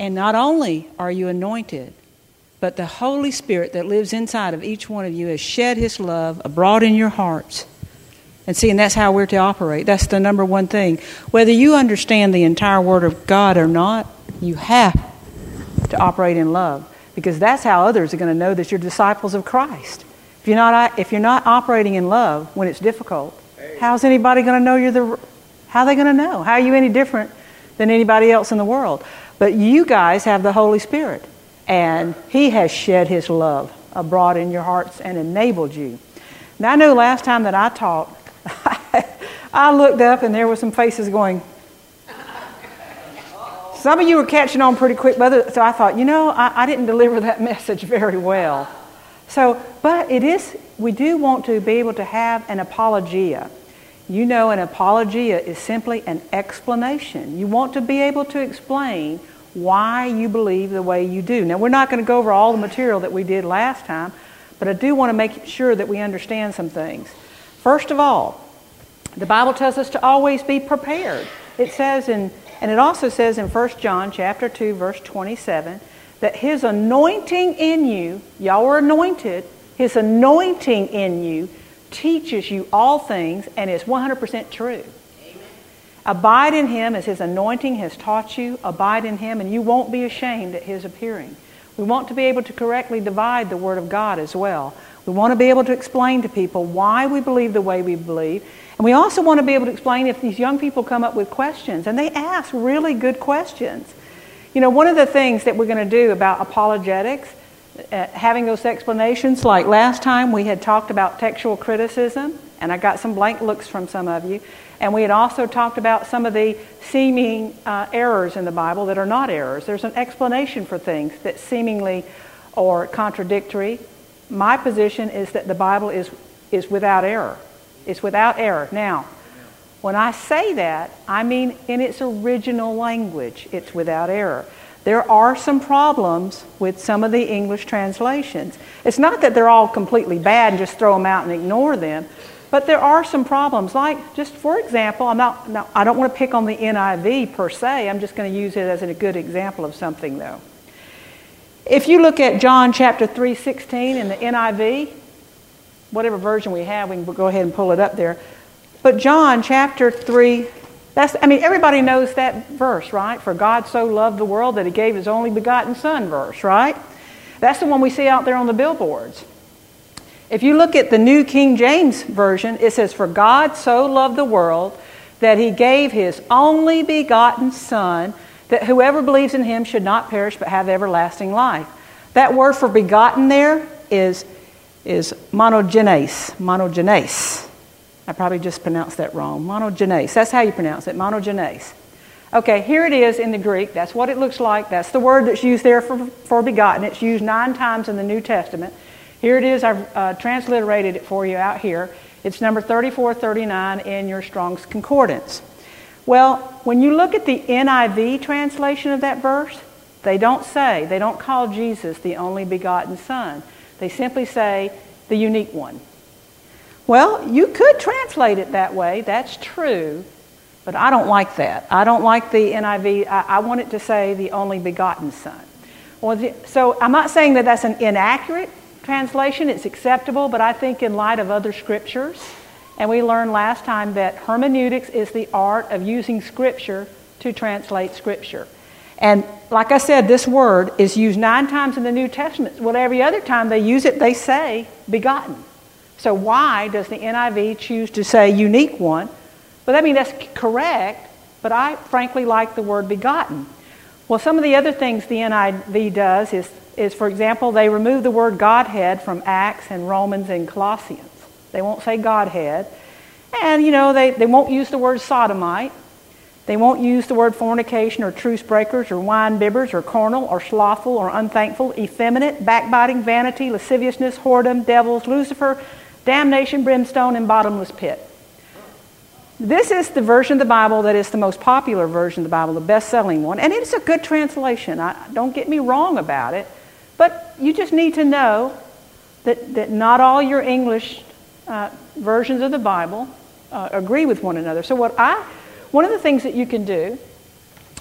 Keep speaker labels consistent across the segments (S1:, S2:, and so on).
S1: And not only are you anointed, but the Holy Spirit that lives inside of each one of you has shed His love abroad in your hearts. And see, and that's how we're to operate. That's the number one thing. Whether you understand the entire Word of God or not, you have to operate in love, because that's how others are going to know that you're disciples of Christ. If you're not operating in love when it's difficult, how's anybody going to know how are they going to know? How are you any different than anybody else in the world? But you guys have the Holy Spirit, and He has shed His love abroad in your hearts and enabled you. Now, I know last time that I taught, I looked up and there were some faces going. Some of you were catching on pretty quick, so I thought, I didn't deliver that message very well. But we do want to be able to have an apologia. An apologia is simply an explanation. You want to be able to explain why you believe the way you do. Now, we're not going to go over all the material that we did last time, but I do want to make sure that we understand some things. First of all, the Bible tells us to always be prepared. It says and it also says in 1 John chapter 2, verse 27, that His anointing in you, y'all are anointed, His anointing in you teaches you all things and is 100% true. Amen. Abide in Him as His anointing has taught you. Abide in Him, and you won't be ashamed at His appearing. We want to be able to correctly divide the Word of God as well. We want to be able to explain to people why we believe the way we believe. And we also want to be able to explain if these young people come up with questions. And they ask really good questions. One of the things that we're going to do about apologetics, having those explanations, like last time we had talked about textual criticism, and I got some blank looks from some of you. And we had also talked about some of the seeming errors in the Bible that are not errors. There's an explanation for things that seemingly are contradictory. My position is that the Bible is without error. It's without error. Now, when I say that, I mean in its original language, it's without error. There are some problems with some of the English translations. It's not that they're all completely bad and just throw them out and ignore them, but there are some problems. Like, just for example, I don't want to pick on the NIV per se. I'm just going to use it as a good example of something, though. If you look at John chapter 3:16 in the NIV, whatever version we have, we can go ahead and pull it up there. But John chapter 3, everybody knows that verse, right? For God so loved the world that He gave His only begotten Son verse, right? That's the one we see out there on the billboards. If you look at the New King James Version, it says, for God so loved the world that He gave His only begotten Son, that whoever believes in Him should not perish but have everlasting life. That word for begotten there is monogenes. I probably just pronounced that wrong. Monogenes. That's how you pronounce it, monogenes. Okay, here it is in the Greek. That's what it looks like. That's the word that's used there for begotten. It's used 9 times in the New Testament. Here it is. I've transliterated it for you out here. It's number 3439 in your Strong's Concordance. Well, when you look at the NIV translation of that verse, they don't call Jesus the only begotten Son. They simply say the unique one. Well, you could translate it that way. That's true. But I don't like that. I don't like the NIV. I want it to say the only begotten Son. So I'm not saying that that's an inaccurate translation. It's acceptable, but I think in light of other scriptures, and we learned last time that hermeneutics is the art of using Scripture to translate Scripture. And like I said, this word is used 9 times in the New Testament. Well, every other time they use it, they say begotten. So why does the NIV choose to say unique one? But that's correct, but I frankly like the word begotten. Well, some of the other things the NIV does is, for example, they remove the word Godhead from Acts and Romans and Colossians. They won't say Godhead. And, they won't use the word sodomite. They won't use the word fornication or truce breakers or wine bibbers or carnal or slothful or unthankful, effeminate, backbiting, vanity, lasciviousness, whoredom, devils, Lucifer, damnation, brimstone, and bottomless pit. This is the version of the Bible that is the most popular version of the Bible, the best-selling one. And it's a good translation. Don't get me wrong about it. But you just need to know that not all your English versions of the Bible agree with one another. So one of the things that you can do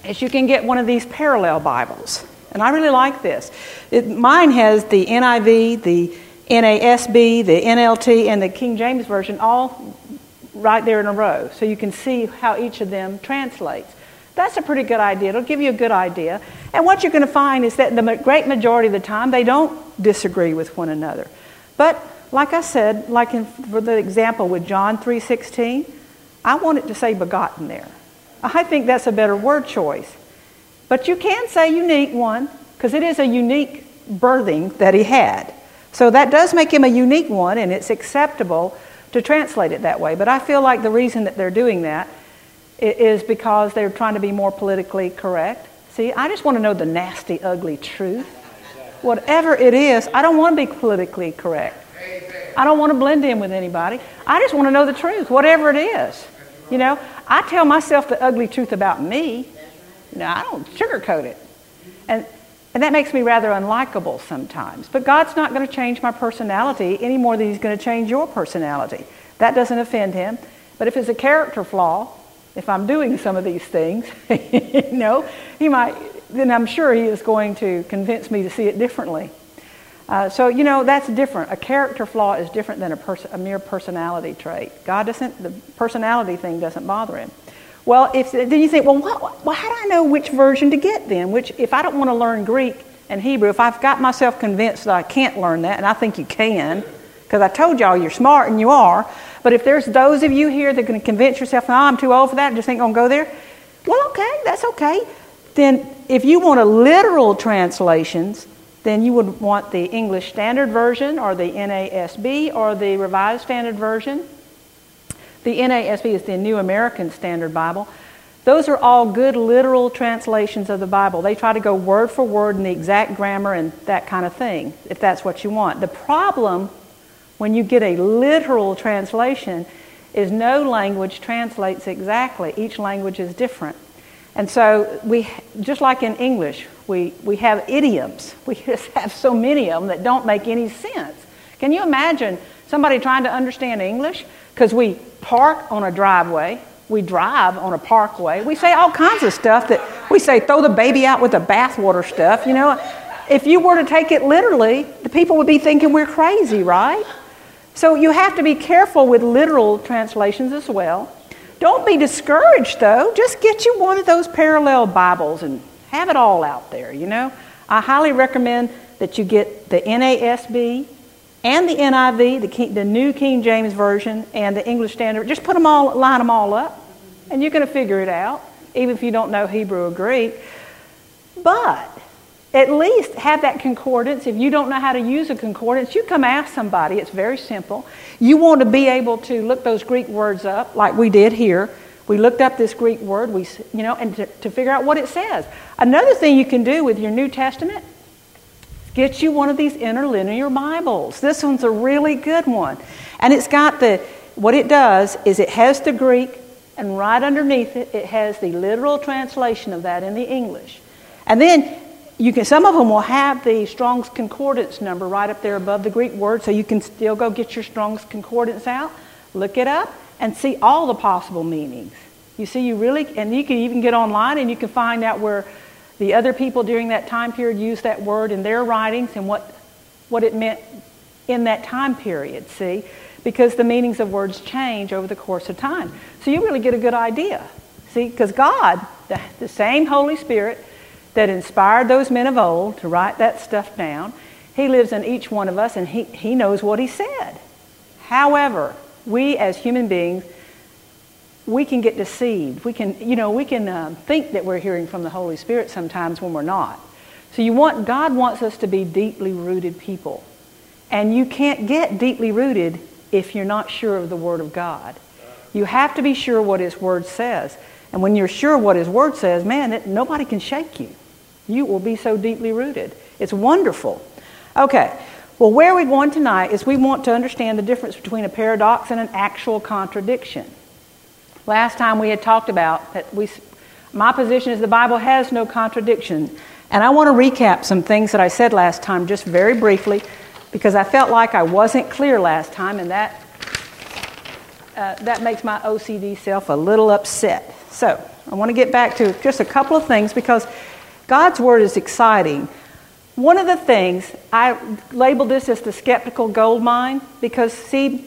S1: is you can get one of these parallel Bibles. And I really like this. Mine has the NIV, the NASB, the NLT, and the King James Version all right there in a row. So you can see how each of them translates. That's a pretty good idea. It'll give you a good idea. And what you're going to find is that the great majority of the time, they don't disagree with one another. But like I said, for the example with John 3:16, I want it to say begotten there. I think that's a better word choice. But you can say unique one, because it is a unique birthing that he had. So that does make him a unique one, and it's acceptable to translate it that way. But I feel like the reason that they're doing that is because they're trying to be more politically correct. See, I just want to know the nasty, ugly truth. Whatever it is, I don't want to be politically correct. I don't want to blend in with anybody. I just want to know the truth, whatever it is. You know, I tell myself the ugly truth about me. You know, I don't sugarcoat it. And that makes me rather unlikable sometimes. But God's not going to change my personality any more than he's going to change your personality. That doesn't offend him. But if it's a character flaw, if I'm doing some of these things, you know, then I'm sure he is going to convince me to see it differently. So, you know, that's different. A character flaw is different than a mere personality trait. The personality thing doesn't bother him. Well, then you think, well, how do I know which version to get then? If I don't want to learn Greek and Hebrew, if I've got myself convinced that I can't learn that, and I think you can, because I told y'all you're smart and you are, but if there's those of you here that are going to convince yourself, no, I'm too old for that, and just ain't going to go there, well, okay, that's okay. Then if you want a literal translations, then you would want the English Standard Version or the NASB or the Revised Standard Version. The NASB is the New American Standard Bible. Those are all good literal translations of the Bible. They try to go word for word in the exact grammar and that kind of thing, if that's what you want. The problem when you get a literal translation is no language translates exactly. Each language is different. And so just like in English, we have idioms. We just have so many of them that don't make any sense. Can you imagine somebody trying to understand English? Because we park on a driveway, we drive on a parkway, we say all kinds of stuff that we say throw the baby out with the bathwater stuff, you know. If you were to take it literally, the people would be thinking we're crazy, right? So you have to be careful with literal translations as well. Don't be discouraged though. Just get you one of those parallel Bibles and have it all out there, you know. I highly recommend that you get the NASB and the NIV, the New King James Version, and the English Standard. Just line them all up, and you're going to figure it out, even if you don't know Hebrew or Greek. But at least have that concordance. If you don't know how to use a concordance, you come ask somebody. It's very simple. You want to be able to look those Greek words up, like we did here. We looked up this Greek word, and to figure out what it says. Another thing you can do with your New Testament, get you one of these interlinear Bibles. This one's a really good one. And it's got what it does is it has the Greek, and right underneath it, it has the literal translation of that in the English. And then some of them will have the Strong's Concordance number right up there above the Greek word, so you can still go get your Strong's Concordance out, look it up, and see all the possible meanings. You see, and you can even get online and you can find out where the other people during that time period used that word in their writings and what it meant in that time period, see? Because the meanings of words change over the course of time. So you really get a good idea, see? Because God, the same Holy Spirit that inspired those men of old to write that stuff down, he lives in each one of us and he knows what he said. However, we as human beings, we can get deceived. We can think that we're hearing from the Holy Spirit sometimes when we're not. So God wants us to be deeply rooted people. And you can't get deeply rooted if you're not sure of the Word of God. You have to be sure what His Word says. And when you're sure what His Word says, man, nobody can shake you. You will be so deeply rooted. It's wonderful. Okay. Well, where we're going tonight is we want to understand the difference between a paradox and an actual contradiction. Last time we had talked about that my position is the Bible has no contradiction. And I want to recap some things that I said last time just very briefly because I felt like I wasn't clear last time, and that makes my OCD self a little upset. So I want to get back to just a couple of things because God's Word is exciting. One of the things, I labeled this as the skeptical gold mine because, see,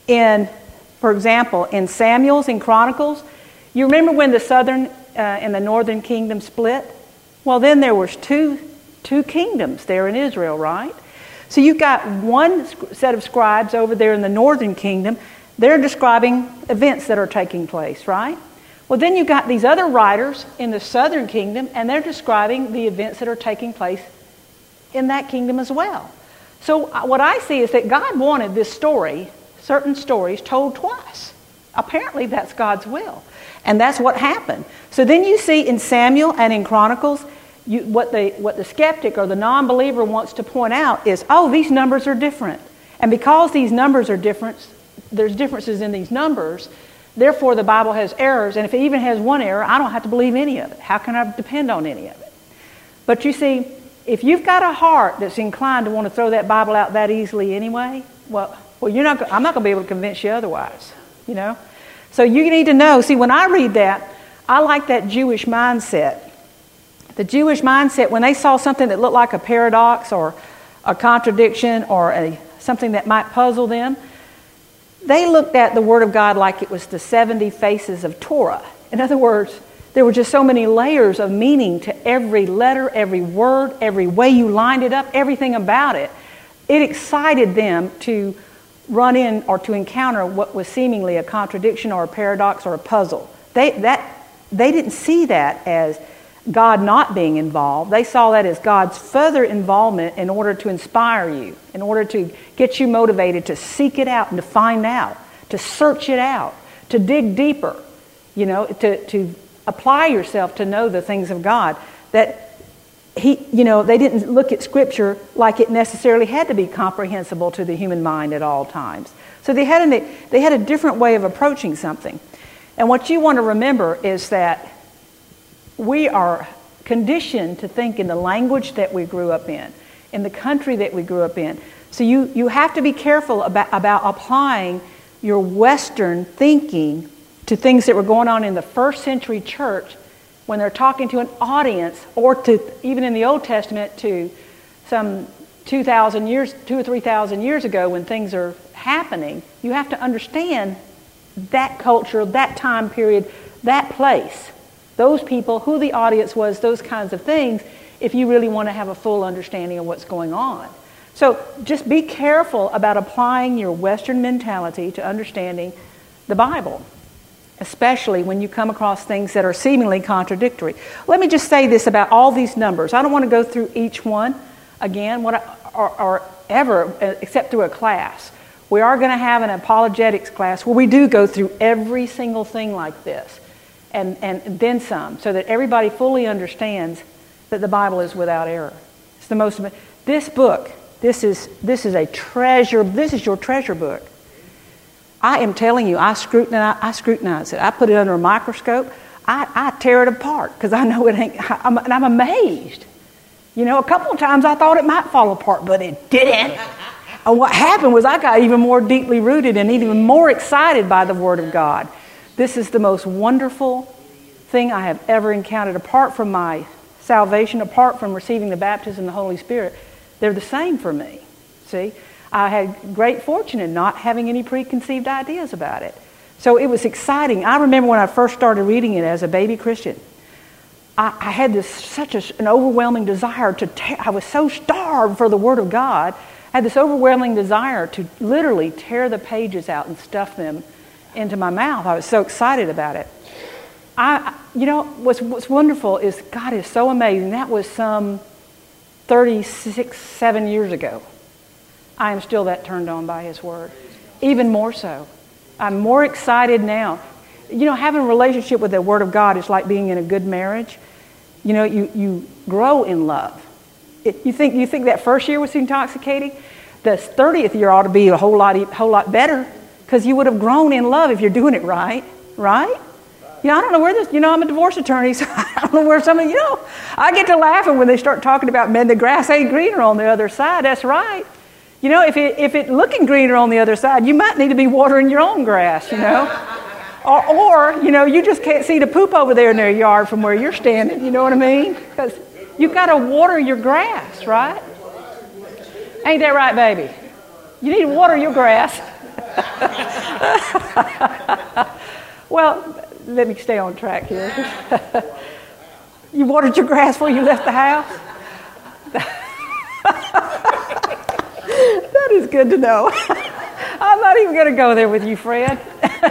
S1: for example, in Samuel's, in Chronicles, you remember when the southern and the northern kingdom split? Well, then there was two kingdoms there in Israel, right? So you've got one set of scribes over there in the northern kingdom. They're describing events that are taking place, right? Well, then you've got these other writers in the southern kingdom, and they're describing the events that are taking place in that kingdom as well. So what I see is that God wanted this story, certain stories, told twice. Apparently that's God's will. And that's what happened. So then you see in Samuel and in Chronicles, what the skeptic or the non-believer wants to point out is, oh, these numbers are different. And because these numbers are different, there's differences in these numbers, therefore the Bible has errors. And if it even has one error, I don't have to believe any of it. How can I depend on any of it? But you see, if you've got a heart that's inclined to want to throw that Bible out that easily anyway, well, I'm not going to be able to convince you otherwise, you know. So you need to know, see, when I read that, I like that Jewish mindset. The Jewish mindset, when they saw something that looked like a paradox or a contradiction or something that might puzzle them, they looked at the Word of God like it was the 70 faces of Torah. In other words, there were just so many layers of meaning to every letter, every word, every way you lined it up, everything about it. It excited them to run in or to encounter what was seemingly a contradiction or a paradox or a puzzle. They didn't see that as God not being involved. They saw that as God's further involvement in order to inspire you, in order to get you motivated to seek it out and to find out, to search it out, to dig deeper, you know, to apply yourself to know the things of God. That they didn't look at Scripture like it necessarily had to be comprehensible to the human mind at all times. So they had a different way of approaching something. And what you want to remember is that we are conditioned to think in the language that we grew up in the country that we grew up in. So you have to be careful about applying your Western thinking to things that were going on in the first century church when they're talking to an audience, or to, even in the Old Testament, to some 2,000 years, 2,000 or 3,000 years ago when things are happening. You have to understand that culture, that time period, that place, those people, who the audience was, those kinds of things, if you really want to have a full understanding of what's going on. So just be careful about applying your Western mentality to understanding the Bible, especially when you come across things that are seemingly contradictory. Let me just say this about all these numbers. I don't want to go through each one again, or ever, except through a class. We are going to have an apologetics class where we do go through every single thing like this, and then some, so that everybody fully understands that the Bible is without error. It's the most. This book, this is a treasure. This is your treasure book. I am telling you, I scrutinize it. I put it under a microscope. I tear it apart because I know it ain't. I'm amazed. You know, a couple of times I thought it might fall apart, but it didn't. And what happened was I got even more deeply rooted and even more excited by the Word of God. This is the most wonderful thing I have ever encountered. Apart from my salvation, apart from receiving the baptism of the Holy Spirit, they're the same for me. See? I had great fortune in not having any preconceived ideas about it. So it was exciting. I remember when I first started reading it as a baby Christian, I had an overwhelming desire I was so starved for the Word of God. I had this overwhelming desire to literally tear the pages out and stuff them into my mouth. I was so excited about it. What's wonderful is God is so amazing. That was some 7 years ago. I am still that turned on by His Word. Even more so. I'm more excited now. You know, having a relationship with the Word of God is like being in a good marriage. You know, you grow in love. You think that first year was intoxicating? The 30th year ought to be a whole lot better, because you would have grown in love if you're doing it right? Right? You know, I don't know where this, I'm a divorce attorney, so I don't know where I get to laughing when they start talking about, man, the grass ain't greener on the other side. That's right. You know, if it looking greener on the other side, you might need to be watering your own grass, you know. Or, you just can't see the poop over there in their yard from where you're standing. You know what I mean? Because you've got to water your grass, right? Ain't that right, baby? You need to water your grass. Well, let me stay on track here. You watered your grass before you left the house? That is good to know. I'm not even going to go there with you, Fred.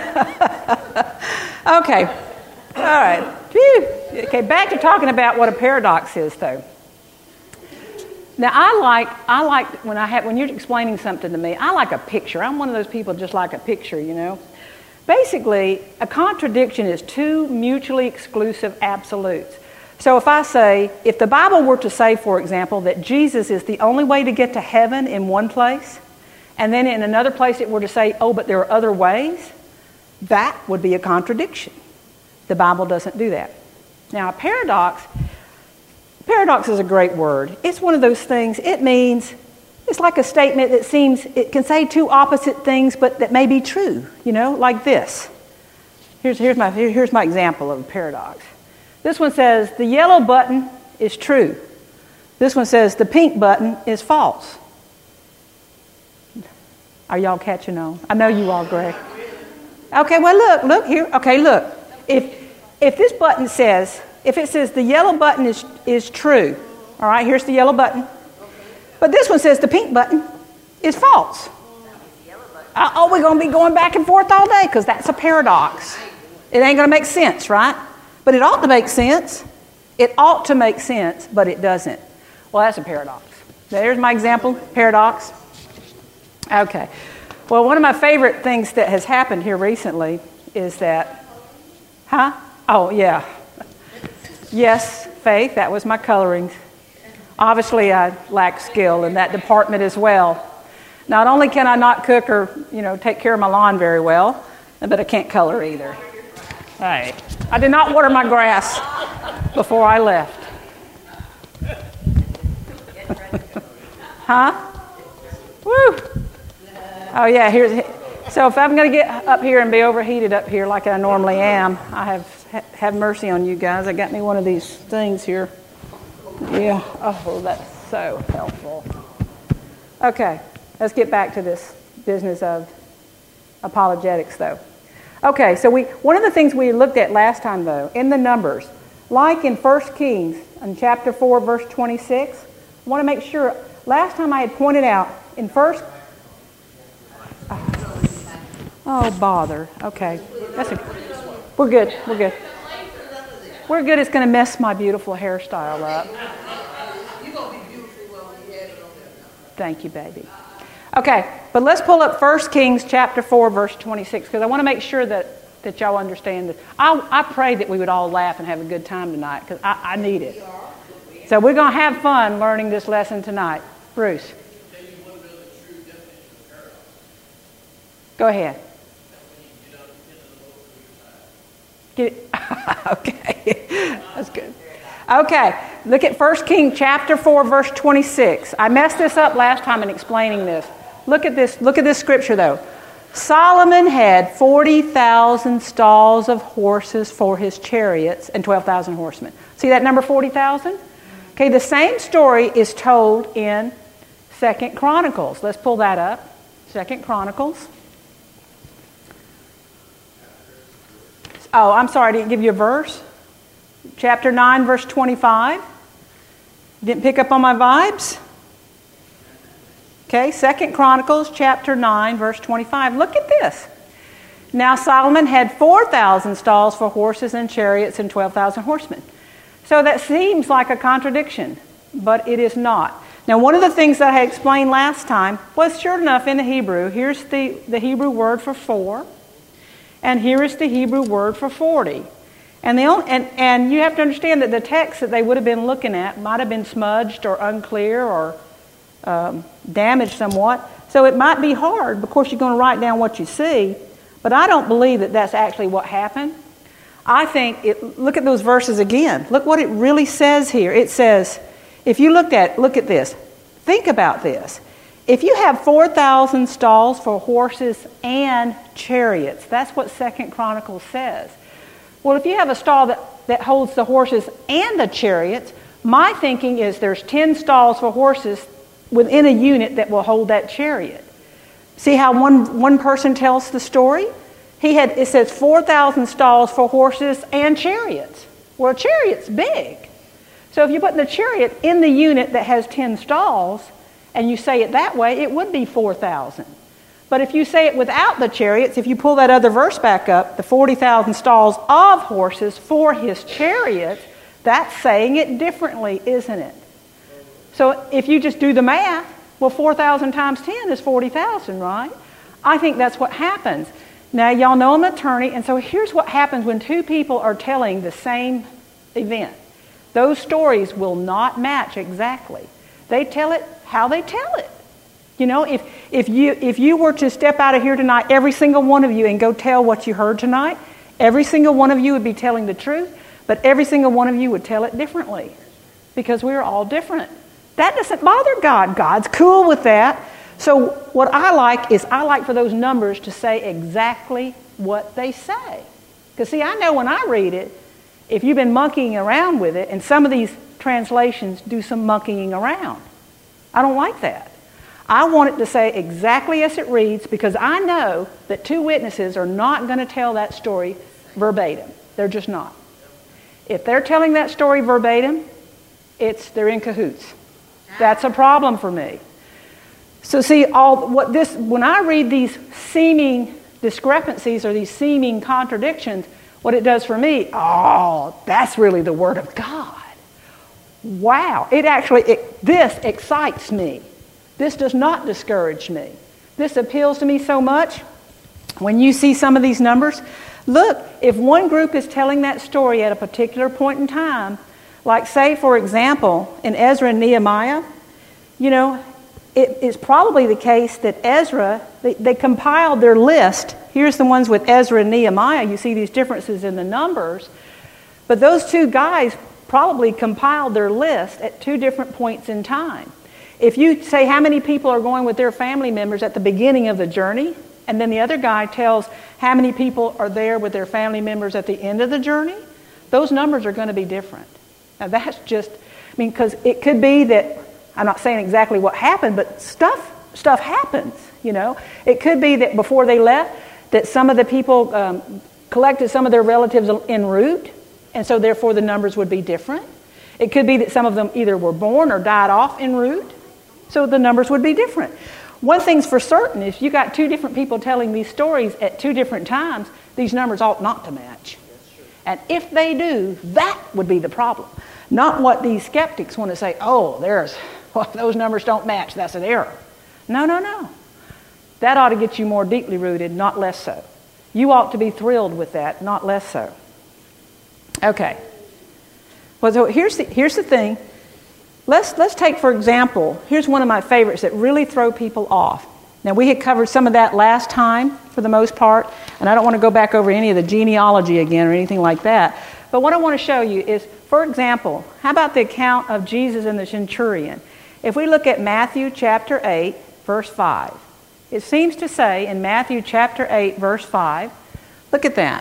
S1: Okay. All right. Phew. Okay, back to talking about what a paradox is, though. Now, I like when you're explaining something to me, I like a picture. I'm one of those people just like a picture, Basically, a contradiction is two mutually exclusive absolutes. So if the Bible were to say, for example, that Jesus is the only way to get to heaven in one place, and then in another place it were to say, oh, but there are other ways, that would be a contradiction. The Bible doesn't do that. Now, paradox is a great word. It's one of those things, it's like a statement that it can say two opposite things, but that may be true, like this. Here's my example of a paradox. This one says, the yellow button is true. This one says, the pink button is false. Are y'all catching on? I know you all, Greg. Okay, well, look here. Okay, look. If this button says, if it says the yellow button is true, all right, here's the yellow button. But this one says the pink button is false. We're going to be going back and forth all day because that's a paradox. It ain't going to make sense, right? But it ought to make sense. It ought to make sense, but it doesn't. Well, that's a paradox. There's my example, paradox. Okay. Well, one of my favorite things that has happened here recently is that, Oh, yeah. Yes, Faith, that was my coloring. Obviously, I lack skill in that department as well. Not only can I not cook or, take care of my lawn very well, but I can't color either. All right. I did not water my grass before I left. Woo! Oh, yeah, so if I'm going to get up here and be overheated up here like I normally am, I have mercy on you guys. I got me one of these things here. Yeah. Oh, that's so helpful. Okay, let's get back to this business of apologetics, though. Okay, so one of the things we looked at last time, though, in the Numbers, like in 1 Kings, in chapter 4, verse 26, I want to make sure, last time I had pointed out, in Oh, bother. Okay, we're good, We're good, it's going to mess my beautiful hairstyle up.
S2: You're going to be beautiful when you have it on there.
S1: Thank you, baby. Okay, but let's pull up 1 Kings chapter 4, verse 26, because I want to make sure that y'all understand this. I pray that we would all laugh and have a good time tonight, because I need it. So we're going to have fun learning this lesson tonight. Bruce. Go ahead. Okay, that's good. Okay, look at 1 Kings chapter 4, verse 26. I messed this up last time in explaining this. Look at this scripture, though. Solomon had 40,000 stalls of horses for his chariots and 12,000 horsemen. See that number 40,000? Okay, the same story is told in 2 Chronicles. Let's pull that up. 2 Chronicles. Oh, I'm sorry, I didn't give you a verse. Chapter 9, verse 25. Didn't pick up on my vibes? Okay, 2 Chronicles chapter 9, verse 25. Look at this. Now Solomon had 4,000 stalls for horses and chariots and 12,000 horsemen. So that seems like a contradiction, but it is not. Now, one of the things that I had explained last time was, sure enough, in the Hebrew, here's the Hebrew word for 4, and here is the Hebrew word for 40. And you have to understand that the text that they would have been looking at might have been smudged or unclear or damaged somewhat. So it might be hard. Of course, you're going to write down what you see, but I don't believe that that's actually what happened. I think, look at those verses again. Look what it really says here. It says, if you look at this, think about this. if you have 4,000 stalls for horses and chariots, that's what 2 Chronicles says. Well, if you have a stall that holds the horses and the chariots, my thinking is there's 10 stalls for horses within a unit that will hold that chariot. See how one person tells the story? It says 4,000 stalls for horses and chariots. Well, a chariot's big. So if you put the chariot in the unit that has 10 stalls, and you say it that way, it would be 4,000. But if you say it without the chariots, if you pull that other verse back up, the 40,000 stalls of horses for his chariots, that's saying it differently, isn't it? So if you just do the math, well, 4,000 times 10 is 40,000, right? I think that's what happens. Now, y'all know I'm an attorney, and so here's what happens when two people are telling the same event. Those stories will not match exactly. They tell it how they tell it. You know, if you were to step out of here tonight, every single one of you, and go tell what you heard tonight, every single one of you would be telling the truth, but every single one of you would tell it differently because we're all different. That doesn't bother God. God's cool with that. So what I like for those numbers to say exactly what they say. Because see, I know when I read it, if you've been monkeying around with it, and some of these translations do some monkeying around, I don't like that. I want it to say exactly as it reads because I know that two witnesses are not going to tell that story verbatim. They're just not. If they're telling that story verbatim, they're in cahoots. That's a problem for me. So see, when I read these seeming discrepancies or these seeming contradictions, what it does for me, that's really the Word of God. Wow. This excites me. This does not discourage me. This appeals to me so much. When you see some of these numbers, look, if one group is telling that story at a particular point in time, like say, for example, in Ezra and Nehemiah, you know, it is probably the case that Ezra, they compiled their list. Here's the ones with Ezra and Nehemiah. You see these differences in the numbers. But those two guys probably compiled their list at two different points in time. If you say how many people are going with their family members at the beginning of the journey, and then the other guy tells how many people are there with their family members at the end of the journey, those numbers are going to be different. Now that's just, because it could be that, I'm not saying exactly what happened, but stuff happens, you know. It could be that before they left, that some of the people collected some of their relatives en route, and so therefore the numbers would be different. It could be that some of them either were born or died off en route, so the numbers would be different. One thing's for certain, if you got two different people telling these stories at two different times, these numbers ought not to match. And if they do, that would be the problem. Not what these skeptics want to say, those numbers don't match, that's an error. No. That ought to get you more deeply rooted, not less so. You ought to be thrilled with that, not less so. Okay. Well, so here's the thing. Let's take, for example, here's one of my favorites that really throw people off. Now, we had covered some of that last time, for the most part, and I don't want to go back over any of the genealogy again or anything like that. But what I want to show you is, for example, how about the account of Jesus and the centurion? If we look at Matthew chapter 8, verse 5, it seems to say in Matthew chapter 8, verse 5, look at that.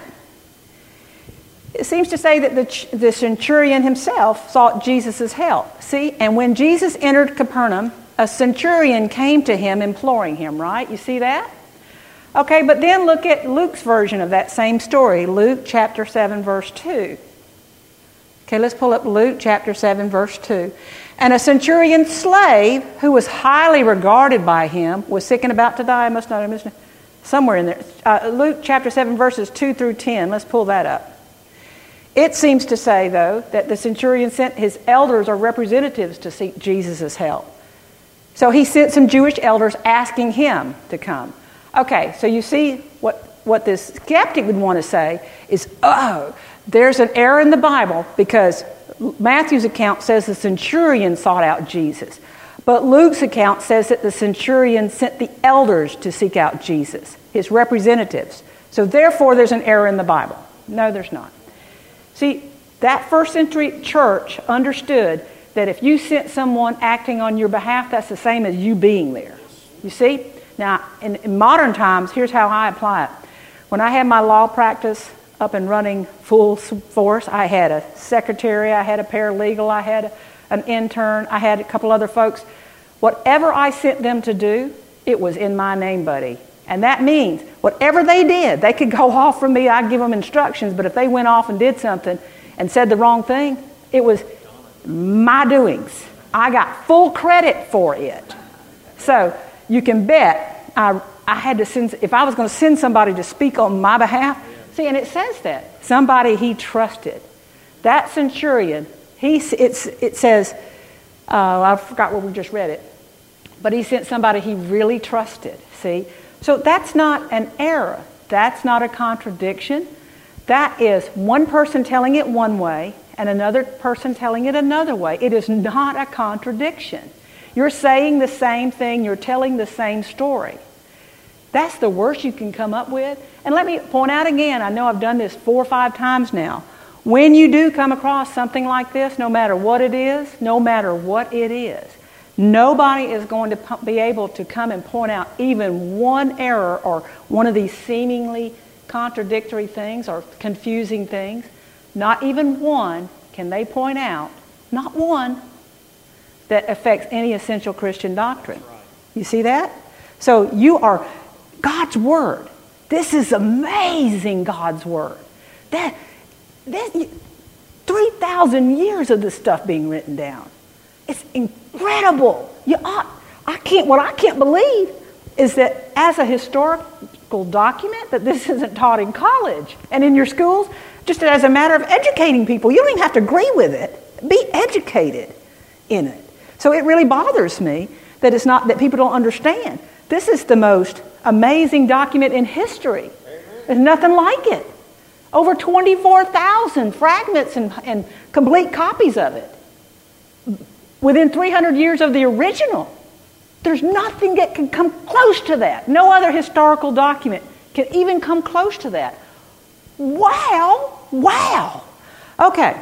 S1: It seems to say that the centurion himself sought Jesus' help. See, and when Jesus entered Capernaum, a centurion came to him imploring him, right? You see that? Okay, but then look at Luke's version of that same story, Luke chapter 7, verse 2. Okay, let's pull up Luke chapter 7, verse 2. And a centurion's slave, who was highly regarded by him, was sick and about to die. I must not have missed it. Somewhere in there. Luke chapter 7, verses 2 through 10. Let's pull that up. It seems to say, though, that the centurion sent his elders or representatives to seek Jesus' help. So he sent some Jewish elders asking him to come. Okay, so you see what this skeptic would want to say is, there's an error in the Bible because Matthew's account says the centurion sought out Jesus. But Luke's account says that the centurion sent the elders to seek out Jesus, his representatives. So therefore there's an error in the Bible. No, there's not. See, that first century church understood that if you sent someone acting on your behalf, that's the same as you being there. You see? Now, in modern times, here's how I apply it. When I had my law practice up and running full force, I had a secretary, I had a paralegal, I had an intern, I had a couple other folks. Whatever I sent them to do, it was in my name, buddy. And that means whatever they did, they could go off from me, I'd give them instructions, but if they went off and did something and said the wrong thing, it was my doings. I got full credit for it. So you can bet I had to send, if I was going to send somebody to speak on my behalf, see, and it says that, somebody he trusted. That centurion, it says, I forgot where we just read it, but he sent somebody he really trusted, see? So that's not an error. That's not a contradiction. That is one person telling it one way and another person telling it another way. It is not a contradiction. You're saying the same thing. You're telling the same story. That's the worst you can come up with. And let me point out again, I know I've done this 4 or 5 times now. When you do come across something like this, no matter what it is, nobody is going to be able to come and point out even one error or one of these seemingly contradictory things or confusing things. Not even one can they point out, not one, that affects any essential Christian doctrine. You see that? So you are God's Word. This is amazing, God's Word. That 3,000 years of this stuff being written down. It's incredible. What I can't believe is that as a historical document that this isn't taught in college and in your schools, just as a matter of educating people. You don't even have to agree with it. Be educated in it. So it really bothers me that it's not that people don't understand. This is the most amazing document in history. There's nothing like it. Over 24,000 fragments and complete copies of it. Within 300 years of the original. There's nothing that can come close to that. No other historical document can even come close to that. Wow. Wow. Okay.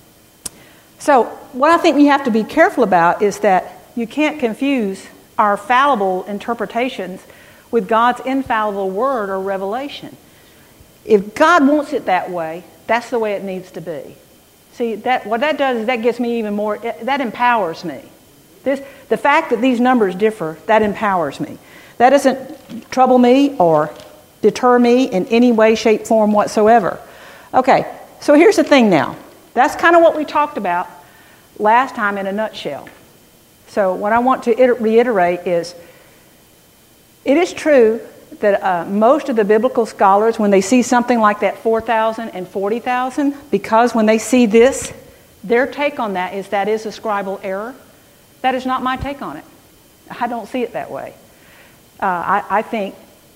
S1: So what I think you have to be careful about is that you can't confuse our fallible interpretations with God's infallible word or revelation. If God wants it that way, that's the way it needs to be. See, what that does is that gives me even more, that empowers me. The fact that these numbers differ, that empowers me. That doesn't trouble me or deter me in any way, shape, form whatsoever. Okay, so here's the thing now. That's kind of what we talked about last time in a nutshell. So what I want to reiterate is, it is true that most of the biblical scholars, when they see something like that 4,000 and 40,000, because when they see this, their take on that is a scribal error. That is not my take on it. I don't see it that way. I think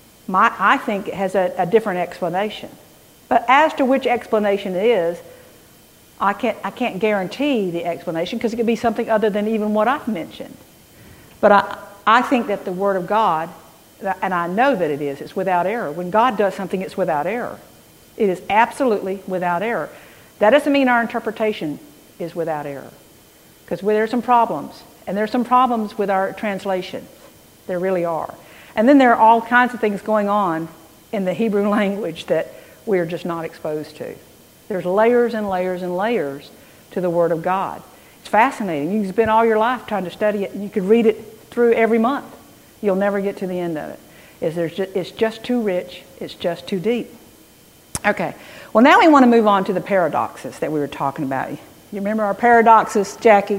S1: it has a different explanation. But as to which explanation it is, I can't guarantee the explanation because it could be something other than even what I've mentioned. But I think that the Word of God, and I know that it's without error. When God does something, it's without error. It is absolutely without error. That doesn't mean our interpretation is without error. Because there are some problems. And there are some problems with our translations. There really are. And then there are all kinds of things going on in the Hebrew language that we're just not exposed to. There's layers and layers and layers to the Word of God. It's fascinating. You can spend all your life trying to study it, and you could read it through every month. You'll never get to the end of it. It's just too rich. It's just too deep. Okay. Well, now we want to move on to the paradoxes that we were talking about. You remember our paradoxes, Jackie?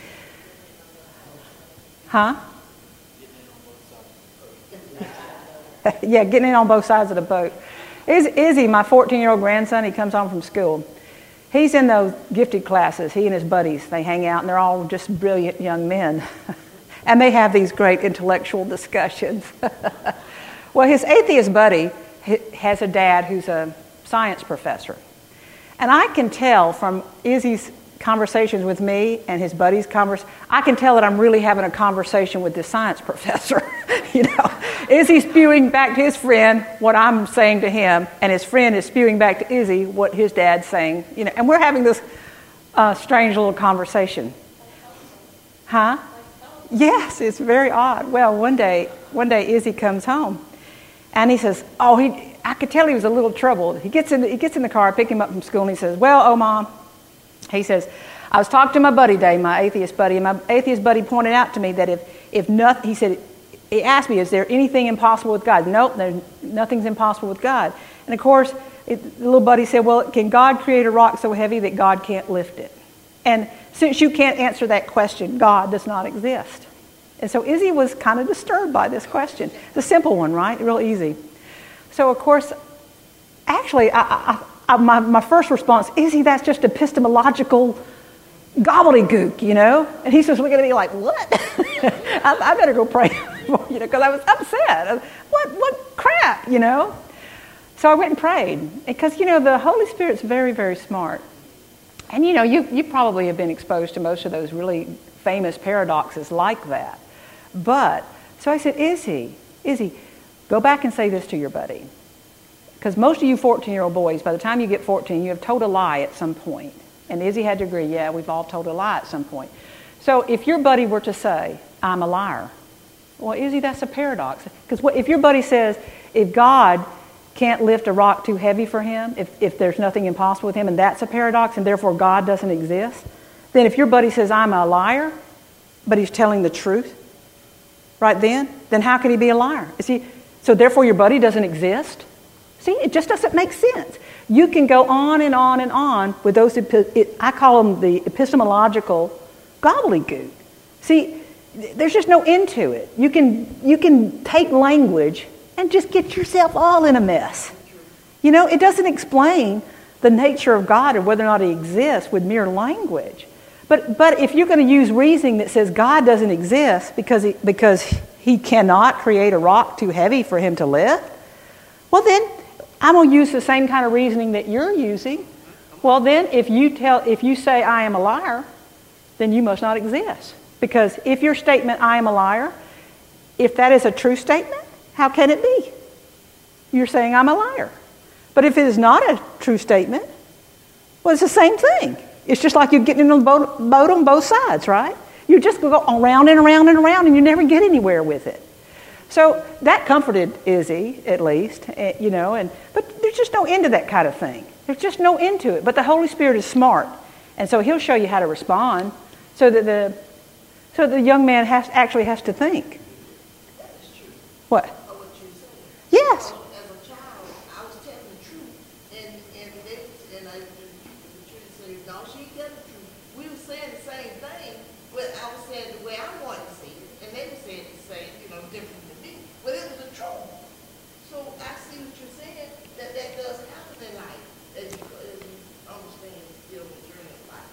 S1: Huh? Yeah, getting in on both sides of the boat. Izzy, my 14-year-old grandson, he comes home from school. He's in those gifted classes. He and his buddies, they hang out, and they're all just brilliant young men. And they have these great intellectual discussions. Well, his atheist buddy has a dad who's a science professor. And I can tell from Izzy's conversations with me and his buddy's I can tell that I'm really having a conversation with this science professor. Izzy's spewing back to his friend what I'm saying to him, and his friend is spewing back to Izzy what his dad's saying. And we're having this strange little conversation. Huh? Yes, it's very odd. Well, one day Izzy comes home, and he says, I could tell he was a little troubled. He gets in the car, I pick him up from school, and he says, well, Mom, he says, I was talking to my buddy Dave, my atheist buddy, and my atheist buddy pointed out to me that if nothing, he said, he asked me, is there anything impossible with God? Nope, nothing's impossible with God. And of course, the little buddy said, well, can God create a rock so heavy that God can't lift it? And since you can't answer that question, God does not exist. And so Izzy was kind of disturbed by this question. It's a simple one, right? Real easy. So of course, actually, my first response, Izzy, that's just epistemological gobbledygook, you know? And he's just looking at me like, what? I better go pray for you, because I was upset. What crap, you know? So I went and prayed, because, you know, the Holy Spirit's very, very smart. And, you know, you probably have been exposed to most of those really famous paradoxes like that. But, so I said, Izzy, go back and say this to your buddy. Because most of you 14-year-old boys, by the time you get 14, you have told a lie at some point. And Izzy had to agree, yeah, we've all told a lie at some point. So if your buddy were to say, I'm a liar, well, Izzy, that's a paradox. Because if your buddy says, if God can't lift a rock too heavy for him, if there's nothing impossible with him, and that's a paradox, and therefore God doesn't exist, then if your buddy says, I'm a liar, but he's telling the truth, right then how can he be a liar? So therefore your buddy doesn't exist? See, it just doesn't make sense. You can go on and on and on with those, I call them the epistemological gobbledygook. See, there's just no end to it. You can take language and just get yourself all in a mess. You know, it doesn't explain the nature of God or whether or not he exists with mere language. But if you're going to use reasoning that says God doesn't exist because he cannot create a rock too heavy for him to lift, well then I'm going to use the same kind of reasoning that you're using. Well then, if you say I am a liar, then you must not exist. Because if your statement, I am a liar, if that is a true statement, how can it be? You're saying I'm a liar. But if it is not a true statement, well, it's the same thing. It's just like you're getting in a boat on both sides, right? You just go around and around and around and you never get anywhere with it. So that comforted Izzy, at least, you know, but there's just no end to that kind of thing. There's just no end to it. But the Holy Spirit is smart. And so he'll show you how to respond so that the young man actually has to think.
S2: That is true.
S1: What?
S2: Or what you said.
S1: Yes.
S2: As a child, I was telling the truth, and the truth said, no, she ain't telling the truth. We were saying the same thing, but I was saying the way I wanted to see it, and they were saying the same, you know, different than me. But it was the truth. So I see what you're saying, that does happen in life, as you understand, you know, the journey of life.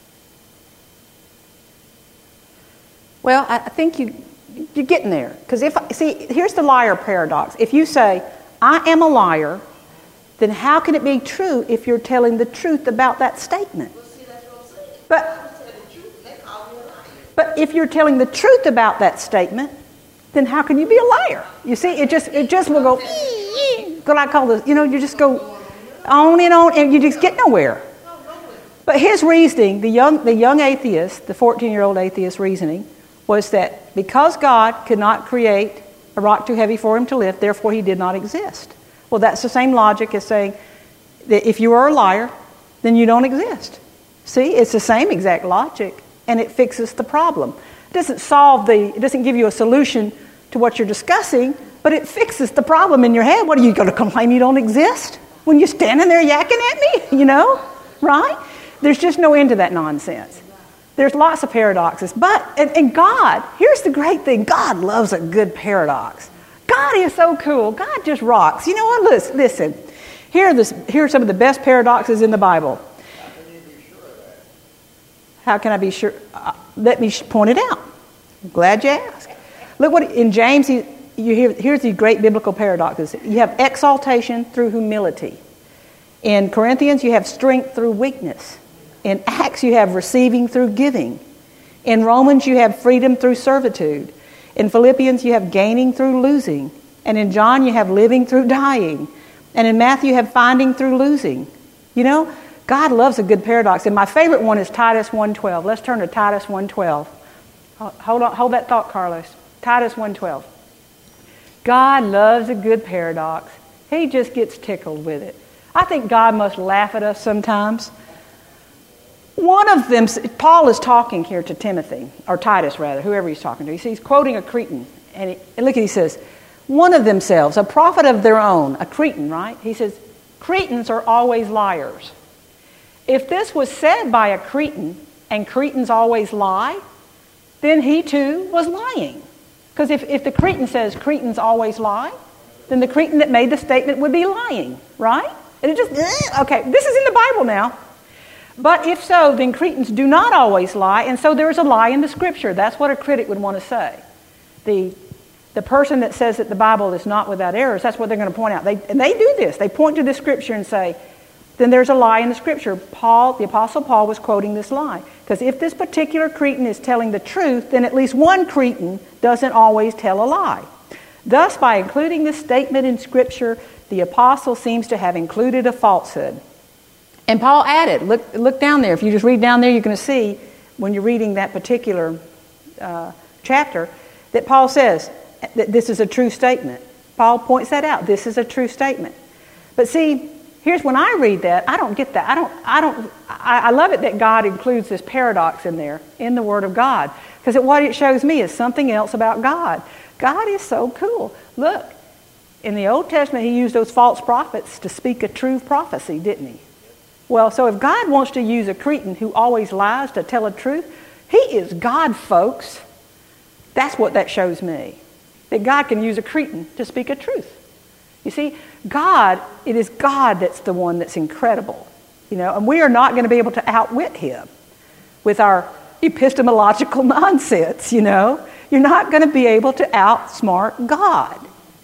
S1: Well, I think you're getting there. Because here's the liar paradox. If you say, I am a liar, then how can it be true if you're telling the truth about that statement?
S2: Well, see, that's what I'm saying.
S1: But
S2: I was telling the truth, and they call me a liar.
S1: But if you're telling the truth about that statement, then how can you be a liar? You see, it just will go, what I call this, you know, you just go on, and you just get nowhere. But his reasoning, the young atheist, the 14-year-old atheist reasoning, was that because God could not create a rock too heavy for him to lift, therefore he did not exist. Well, that's the same logic as saying that if you are a liar, then you don't exist. See, it's the same exact logic, and it fixes the problem. It doesn't give you a solution to what you're discussing, but it fixes the problem in your head. What, are you going to complain you don't exist when you're standing there yakking at me? You know, right? There's just no end to that nonsense. There's lots of paradoxes. And God, here's the great thing. God loves a good paradox. God is so cool. God just rocks. You know what? Listen. Here are some of the best paradoxes in the Bible. How can I be sure? Let me point it out. I'm glad you asked. Look what in James, here's the great biblical paradoxes. You have exaltation through humility. In Corinthians, you have strength through weakness. In Acts, you have receiving through giving. In Romans, you have freedom through servitude. In Philippians, you have gaining through losing. And in John, you have living through dying. And in Matthew, you have finding through losing. You know, God loves a good paradox. And my favorite one is Titus 1:12. Let's turn to Titus 1:12. Hold that thought, Carlos. Titus 1:12. God loves a good paradox. He just gets tickled with it. I think God must laugh at us sometimes. One of them, Paul is talking here to Timothy, or Titus rather, whoever he's talking to. He's quoting a Cretan. And look, he says, one of themselves, a prophet of their own, a Cretan, right? He says, Cretans are always liars. If this was said by a Cretan, and Cretans always lie, then he too was lying. Because if the Cretan says Cretans always lie, then the Cretan that made the statement would be lying, right? And it just, okay, this is in the Bible now. But if so, then Cretans do not always lie, and so there is a lie in the Scripture. That's what a critic would want to say. The person that says that the Bible is not without errors, that's what they're going to point out. And they do this. They point to the Scripture and say, then there's a lie in the Scripture. The Apostle Paul was quoting this lie. Because if this particular Cretan is telling the truth, then at least one Cretan doesn't always tell a lie. Thus, by including this statement in Scripture, the Apostle seems to have included a falsehood. And Paul added, look down there. If you just read down there, you're going to see, when you're reading that particular chapter, that Paul says that this is a true statement. Paul points that out. This is a true statement. But see, here's when I read that, I don't get that. I love it that God includes this paradox in there, in the Word of God. Because what it shows me is something else about God. God is so cool. Look, in the Old Testament, he used those false prophets to speak a true prophecy, didn't he? Well, so if God wants to use a Cretan who always lies to tell a truth, he is God, folks. That's what that shows me. That God can use a Cretan to speak a truth. You see, God, it is God that's the one that's incredible. And we are not going to be able to outwit him with our epistemological nonsense, You're not going to be able to outsmart God.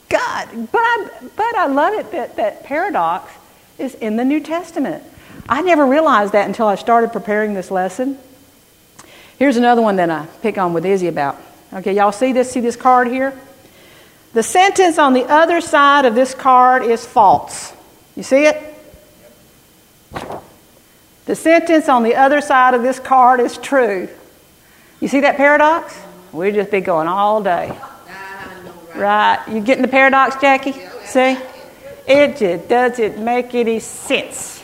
S1: But I love it that paradox is in the New Testament. I never realized that until I started preparing this lesson. Here's another one that I pick on with Izzy about. Okay, y'all see this? See this card here? The sentence on the other side of this card is false. You see it? The sentence on the other side of this card is true. You see that paradox? We'd just be going all day. Right? You getting the paradox, Jackie? See? It just doesn't make any sense.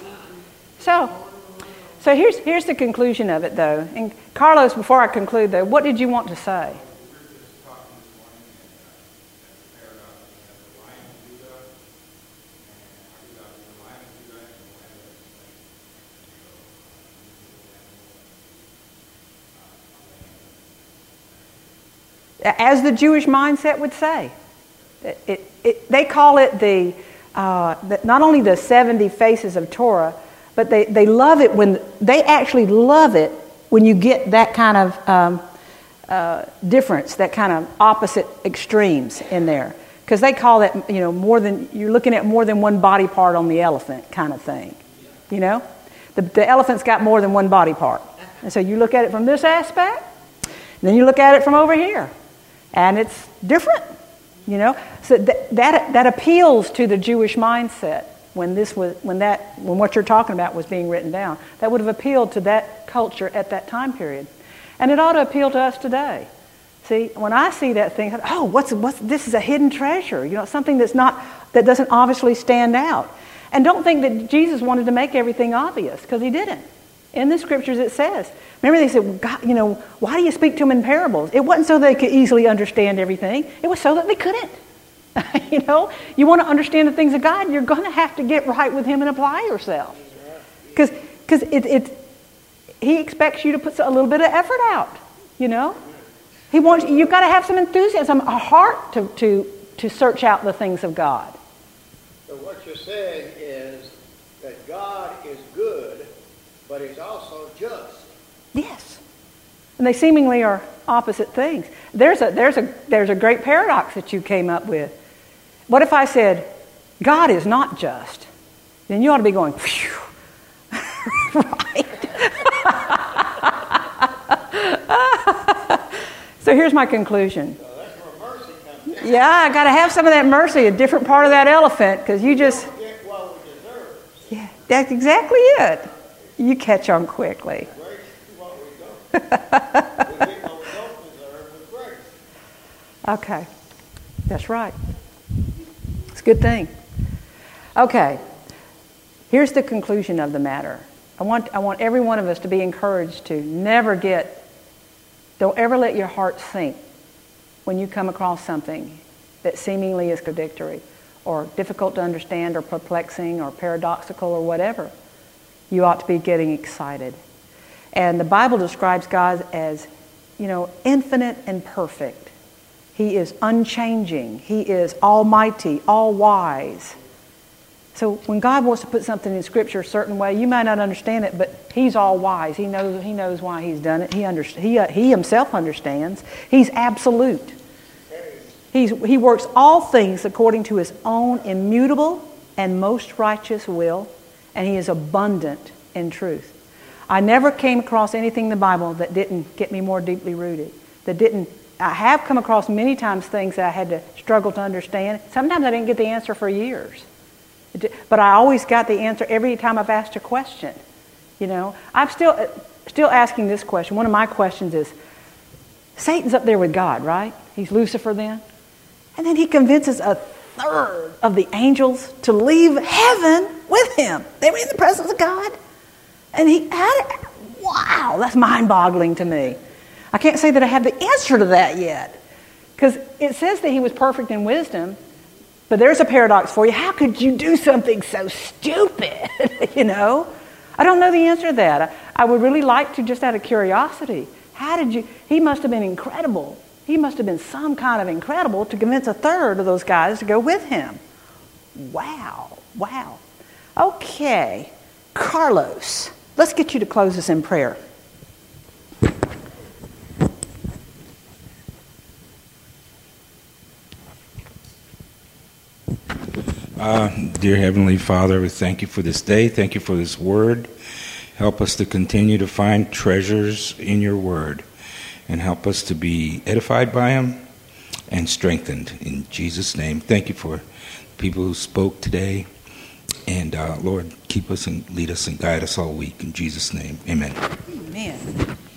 S1: So here's the conclusion of it, though. And Carlos, before I conclude, though, what did you want to say? As the Jewish mindset would say, they call it not only the 70 faces of Torah, but they love it they actually love it when you get that kind of difference, that kind of opposite extremes in there, because they call that you're looking at more than one body part on the elephant kind of thing. The elephant's got more than one body part, and so you look at it from this aspect, and then you look at it from over here. And it's different, So that appeals to the Jewish mindset when what you're talking about was being written down. That would have appealed to that culture at that time period, and it ought to appeal to us today. See, when I see that thing, what's this is a hidden treasure, something that doesn't obviously stand out. And don't think that Jesus wanted to make everything obvious, because he didn't. In the Scriptures it says. Remember, they said, well, God, why do you speak to them in parables? It wasn't so they could easily understand everything. It was so that they couldn't. You want to understand the things of God, you're going to have to get right with him and apply yourself. Because he expects you to put a little bit of effort out, He wants you've got to have some enthusiasm, a heart to search out the things of God.
S3: So what you're saying is that God is good, but he's also just.
S1: Yes. And they seemingly are opposite things. There's a great paradox that you came up with. What if I said, God is not just? Then you ought to be going, phew. Right? So here's my conclusion.
S3: So that's where mercy comes in.
S1: Yeah, I got to have some of that mercy, a different part of that elephant, because you just...
S3: We get what we deserve.
S1: Yeah, that's exactly it. You catch on quickly.
S3: Grace is what we don't. We get what we don't deserve.
S1: Okay. That's right. It's a good thing. Okay. Here's the conclusion of the matter. I want every one of us to be encouraged to don't ever let your heart sink when you come across something that seemingly is contradictory or difficult to understand or perplexing or paradoxical or whatever. You ought to be getting excited. And the Bible describes God as, infinite and perfect. He is unchanging. He is almighty, all-wise. So when God wants to put something in Scripture a certain way, you might not understand it, but He's all-wise. He knows why He's done it. He Himself understands. He's absolute. He works all things according to His own immutable and most righteous will, and He is abundant in truth. I never came across anything in the Bible that didn't get me more deeply rooted. I have come across many times things that I had to struggle to understand. Sometimes I didn't get the answer for years. But I always got the answer every time I've asked a question. I'm still asking this question. One of my questions is, Satan's up there with God, right? He's Lucifer then. And then he convinces a third of the angels to leave heaven with him. They were in the presence of God. And wow, that's mind-boggling to me. I can't say that I have the answer to that yet. Because it says that he was perfect in wisdom, but there's a paradox for you. How could you do something so stupid? I don't know the answer to that. I would really like to, just out of curiosity, he must have been incredible. He must have been some kind of incredible to convince a third of those guys to go with him. Wow. Okay, Carlos, let's get you to close us in prayer.
S4: Dear Heavenly Father, we thank you for this day. Thank you for this word. Help us to continue to find treasures in your word and help us to be edified by them and strengthened. In Jesus' name, thank you for people who spoke today. And Lord, keep us and lead us and guide us all week. In Jesus' name, amen.
S1: Amen.